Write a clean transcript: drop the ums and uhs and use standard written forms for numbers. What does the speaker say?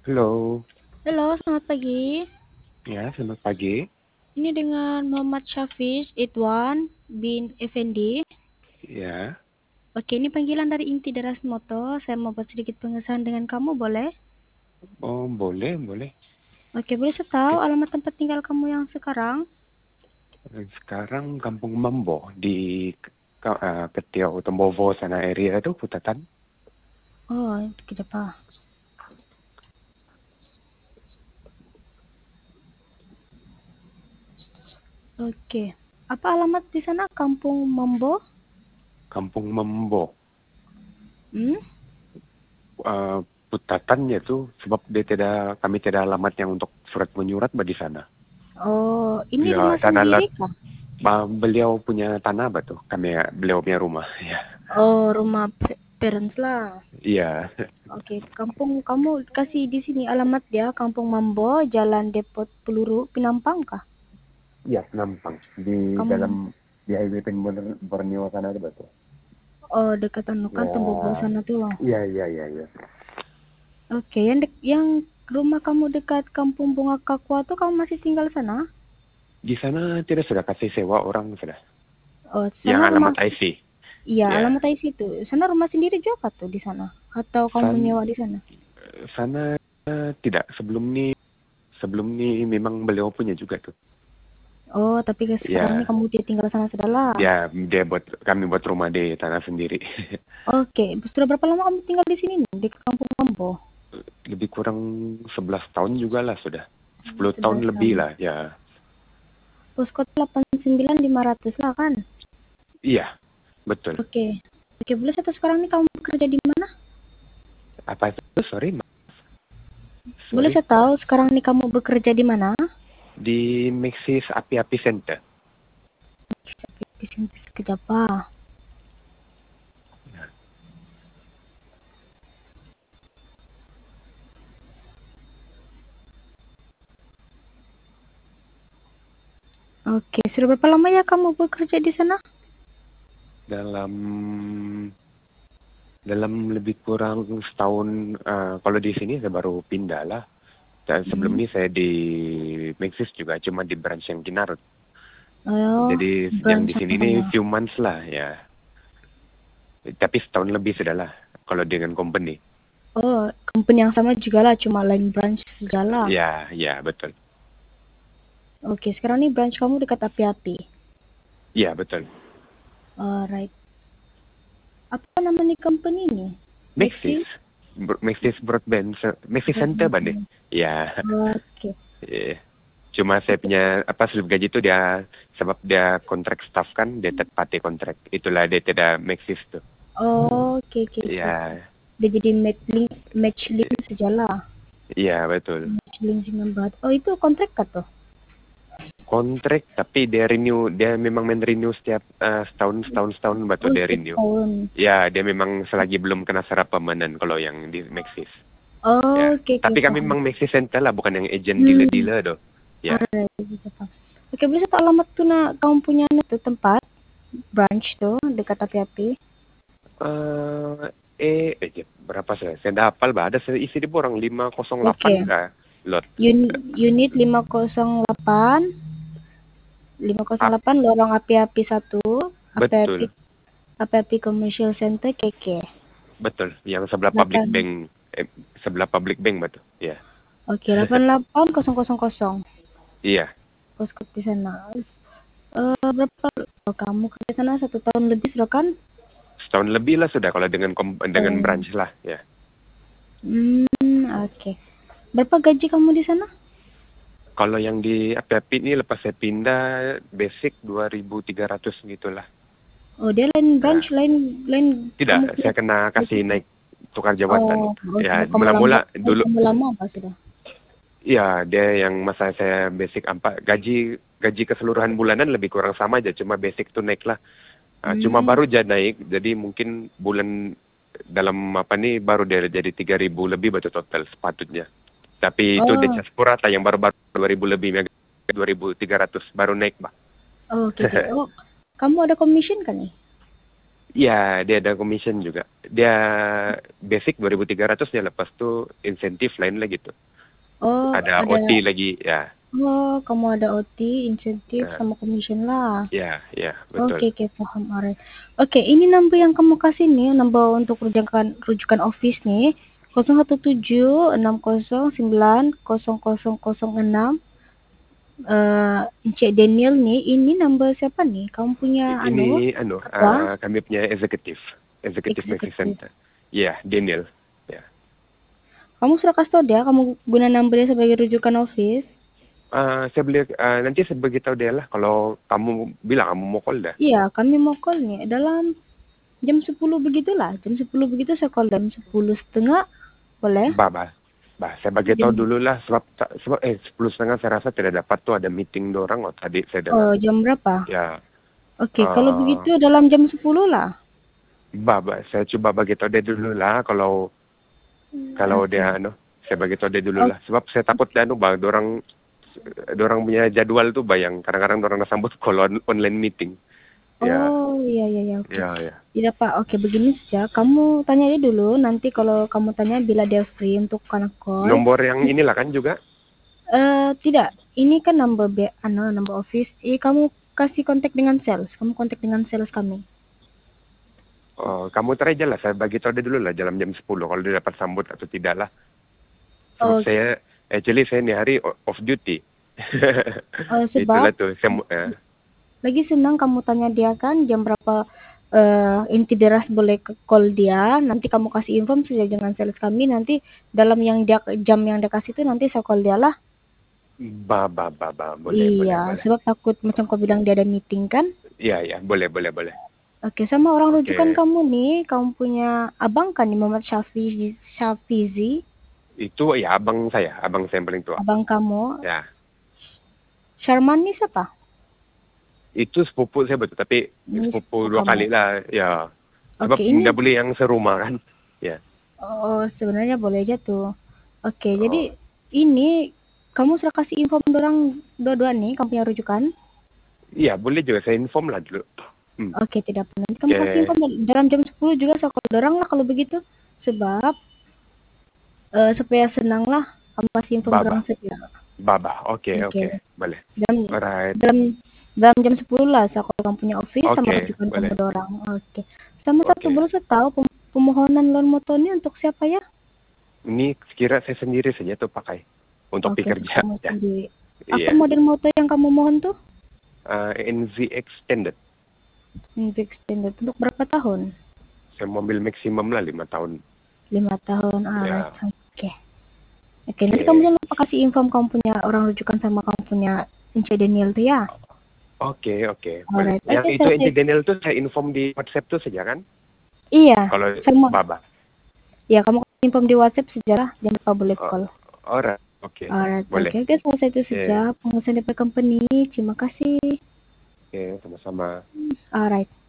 Halo, Halo, selamat pagi. ya selamat pagi. Ini dengan Muhammad Syafiq Idwan bin Effendi. Ya, Oke, ini panggilan dari Inti Deras Moto. Saya mau buat sedikit pengesahan dengan kamu, boleh? oh boleh boleh. Oke, boleh saya tahu Oke. alamat tempat tinggal kamu yang sekarang? Sekarang Kampung Mambo di Petiau Tembovo sana area itu Putatan. Oh, kejap ah. Oke. Apa alamat di sana? Kampung Mambo? Kampung Mambo. Hmm? Eh, Putatannya tuh sebab kami tidak alamatnya untuk surat menyurat di sana. Oh, ini Ya, rumah tanah sendiri lot kah? beliau punya tanah tuh. Beliau punya rumah. Ya, Oh, rumah parents lah. iya. Oke, kampung kamu kasih di sini alamat dia, Kampung Mambo, Jalan Depot Peluru, Penampang kah? Iya, Nampang di Kamu dalam di highway Borneo sana ada betul. Oh, dekat anu kan Ya, Tembogo sana tuh. iya iya iya iya. Oke, yang rumah kamu dekat Kampung Bunga Kakua tuh kamu masih tinggal sana? Di sana tidak sudah kasih sewa orang sudah. Oh, Yang sana rumah alamat IC. iya, Ya. alamat IC itu. Sana rumah sendiri juga tuh di sana atau kamu San nyewa di sana? sana tidak sebelum ini memang beliau punya juga tuh. Oh, tapi sekarang ini Ya, kamu dia tinggal sana sudah lah. dia kami buat rumah di tanah sendiri. Oke, sudah berapa lama kamu tinggal di sini nih, di Kampung Mambo? Lebih kurang 11 tahun juga lah sudah. 10 tahun 11 lebih tahun. lah, ya. Poskota 89500 lah kan? Iya, betul. Oke. Oke, boleh satu sekarang nih kamu bekerja di mana? Apa itu? Sorry, Boleh sorry. saya tahu sekarang nih kamu bekerja di mana? Di Maxis Api-Api Center. Sekejap ah. Oke, sudah berapa lama ya kamu bekerja di sana? Dalam dalam lebih kurang setahun, kalau di sini saya baru pindah lah. Dan sebelum Hmm. ini saya di Maxis juga cuma di branch yang Kinarut. Oh, Jadi yang branch di sini ini mana? few months lah ya. Tapi setahun lebih sudah lah kalau dengan company. Oh, company yang sama juga lah, cuma lain branch saja lah. Ya, ya betul. Oke, sekarang nih branch kamu dekat api-api. Ya betul. Alright. Apa nama nih company ini? Maxis, Maxi? Maxis Broadband, Maxis Center bane. Broadband. Ya. Oke. eh, Cuma saya punya slip gaji itu dia sebab dia kontrak staff kan dia third party kontrak. Itulah dia tidak Maxis tuh. Oh, oke, oke, oke. Ya, Dia jadi match link saja lah. iya betul. Match link dengan berat. Oh, itu kontrak kah tuh? Kontrak tapi dia memang renew setiap setahun setahun setahun batu Oh, dia setiap renew. tahun. Ya, dia memang selagi belum kena syarat permanen kalau yang di Maxis. Oh, Ya. oke, oke, Tapi kami paham. memang Maxis Center lah, bukan yang agent Hmm. dealer-dealer doh. Ya. Alright, gitu, Pak. Oke, bisa tahu alamat tuh nak kamu punya tuh tempat branch tuh dekat api-api. Berapa saya? Saya dah hafal bah. Ada isi di borang 508 Oke. kah? Lot. Unit 508 Ap, 508 lorong api-api 1, api-api betul. api-api Commercial Center KK. Betul. Yang sebelah public 8. bank. Sebelah public bank betul. Ya. Oke, 88000. Iya. Postcode di sana. Berapa kamu kerja sana 1 tahun lebih sudah kan? Setahun lebih lah sudah kalau dengan Setahun. branch lah. Ya. Oke. Berapa gaji kamu di sana? Kalau yang di api-api ini lepas saya pindah basic 2.300 gitulah. Oh, dia lain Nah, branch, lain lain tidak, kamu saya pindah. kena kasih naik tukar jabatan. Oh, oh Ya, sudah kamu lama, mula-mula dulu, kamu lama apa sudah? ya dia yang masa saya basic gaji keseluruhan bulanan lebih kurang sama aja, cuma basic tuh naik lah. Cuma Hmm. baru aja naik, jadi mungkin bulan dalam nih baru dia jadi 3.000 lebih betul total sepatutnya. Tapi itu Oh, Desa Purata yang baru-baru 2.000 lebih, 2.300 baru naik, Pak. oh, oke, oke. Oh, kamu ada commission kan nih? Ya, dia ada commission juga. Dia basic 2.300 ya, lepas tu insentif lain lagi tuh. Oh, Ada ada. OT lagi, ya. Oh, kamu ada OT, insentif, Ya, sama commission lah. ya, Oke, betul. oke, paham, alright. Oke, ini number yang kamu kasih nih, number untuk rujukan office nih, 01760900006. Encik Daniel nih, ini number siapa nih? Kamu punya Ini ketua, kami punya eksekutif Maxi eksekutif. Center. Ya, Daniel. Ya. Kamu sudah kasih tau dia, kamu guna number dia sebagai rujukan office? Saya boleh nanti saya beritahu dia lah kalau kamu bilang kamu mau call dah. Iya, kami mau call nih dalam jam 10 begitulah. Jam 10 begitu saya call, jam 10:30 boleh? Saya bagi tahu Jam, dulu lah sebab 10:30 saya rasa tidak dapat tuh ada meeting dorang tadi saya dengar. oh, jam berapa? Ya, Oke, kalau begitu dalam jam 10 lah. saya coba bagi tahu dia dulu lah kalau Oke. dia saya bagi tahu dia dulu lah sebab saya takut dia dorang punya jadwal tuh bayang kadang-kadang dorang sambut call online meeting. Ya, Oh, iya, oke. ya. Tidak, Pak. Oke, begini saja. Kamu tanya dia dulu. Nanti kalau kamu tanya bila dia free untuk anak call. Nomor yang inilah kan juga. Tidak. Ini kan number number office. Kamu kasih kontak dengan sales. Kamu kontak dengan sales kami. Kamu try aja lah, saya bagi tahu dia dulu lah dalam jam 10 kalau dia dapat sambut atau tidak lah. Sebab saya ini hari off duty. Sebab Itulah tuh. lagi senang kamu tanya dia kan jam berapa inti deras boleh ke call dia. Nanti kamu kasih info saja dengan sales kami. Nanti dalam jam yang dia kasih itu nanti saya call dia lah. Boleh. Iya, sebab takut macam kau bilang dia ada meeting kan. Iya, boleh. Oke, sama orang rujukan Oke. kamu nih, kamu punya abang kan nih, Muhammad Syafizi, Itu ya abang saya yang paling tua. abang kamu. Ya. Sharman nih siapa? Itu sepupu saya betul, tapi Ini sepupu sepupu 2 kamu. kali lah, ya. Sebab Oke, ini nggak boleh yang serumah kan. Ya. sebenarnya boleh aja tuh. Oke, jadi ini kamu sudah kasih info orang dua-dua nih, kamu punya rujukan. Iya, boleh juga saya inform lah dulu. Oke, tidak apa. Nanti kamu kasih info dalam jam 10 juga saya call orang lah kalau begitu. Sebab supaya senang lah kamu kasih info orang saja. Oke. Boleh. Dan Alright. dalam jam 10 lah saya kalau kamu punya office sama rujukan Boleh. kamu orang. Oke. Sama satu boleh saya tahu pemohonan loan motor ini untuk siapa ya? Ini sekira saya sendiri saja tuh pakai untuk pekerja. Kamu Ya. sendiri. Iya. Apa model motor yang kamu mohon tuh? NZ Extended. Extended. Untuk berapa tahun? Saya mobil maksimum lah 5 tahun. 5 tahun. Ya. Oke, nanti kamu jangan lupa kasih info kamu punya orang rujukan sama kamu punya Encik Daniel tuh ya. Oke. Alright. Yang itu Encik Daniel tuh saya inform di WhatsApp tuh saja kan? Iya. Kalau Baba. Ya, kamu info di WhatsApp sejarah, jangan lupa boleh call. Alright. Oke. Boleh. Oke, selesai itu saja pengurusan DP company. Terima kasih. Oke, sama-sama. Alright.